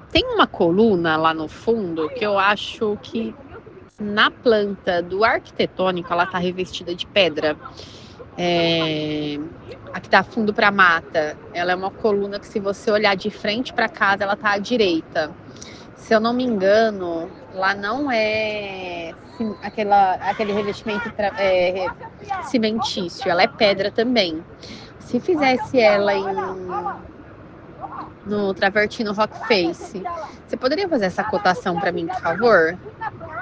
Tem uma coluna lá no fundo que eu acho que na planta do arquitetônico ela tá revestida de pedra. É, a que tá fundo para mata, ela é uma coluna que se você olhar de frente para casa, ela tá à direita. Se eu não me engano, lá não é aquele revestimento cimentício, ela é pedra também. Se fizesse ela no Travertino Rock Face, você poderia fazer essa cotação para mim, por favor?